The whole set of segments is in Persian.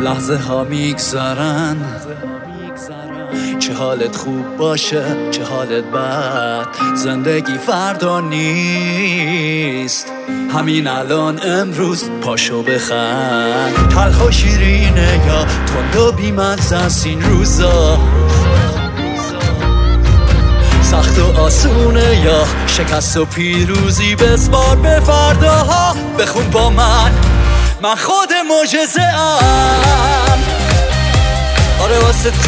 لحظه ها میگذرن، چه حالت خوب باشه چه حالت بد، زندگی فردا نیست، همین الان امروز پاشو بخند. تلخ و شیرینه یا تند و بی‌مزه است این روزا، سخت و آسونه یا شکست و پیروزی، بسپار به فرداها. بخون با من خود معجزه ام، آره واسه تو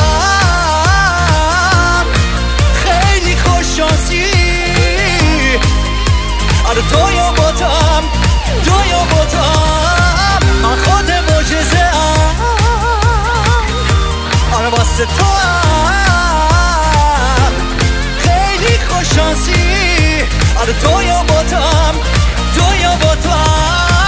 ام، خیلی خوش شانسی، آره دنیا باتم دنیا باتم، من خود معجزه ام، آره واسه تو ام، خیلی خوش شانسی، آره دنیا باتم دنیا باتم.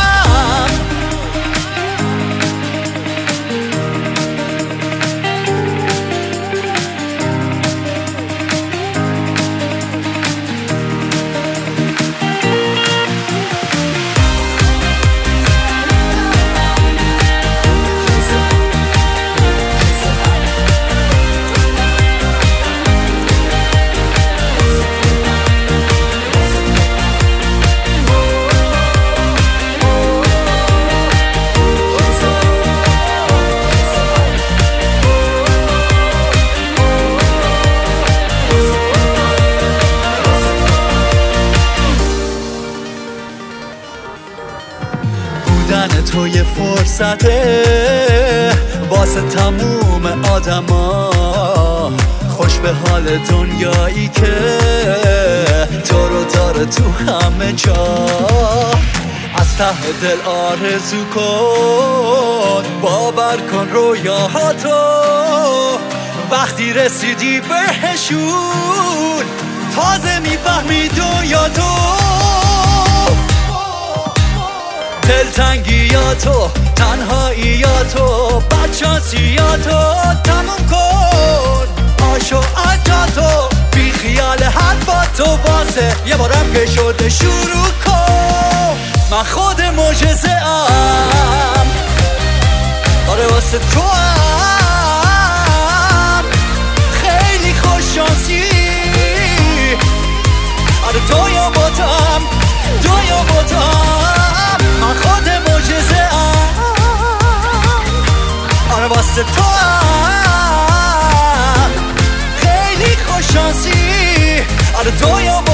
بودن تو یه فرصته واسه تموم آدما، خوش به حال دنیایی که تو رو داره تو همه جا. از ته دل آرزو کن، باور کن رویاهاتو، وقتی رسیدی بهشون تازه میفهمی دنیاتو. دلتنگیاتو، تنهاییاتو، بدشانسیاتو تموم کن، آشو اجاتو، بی خیال حرفاتو، واسه یه بارم که شده شروع کن. من خود معجزه ام، آره واسه تو ام، خیلی خوش شانسی، آره دنیا باتم دنیا باتم، من خود معجزه ام، آره واسه تو ام، خیلی خوش شانسی، آره دنیا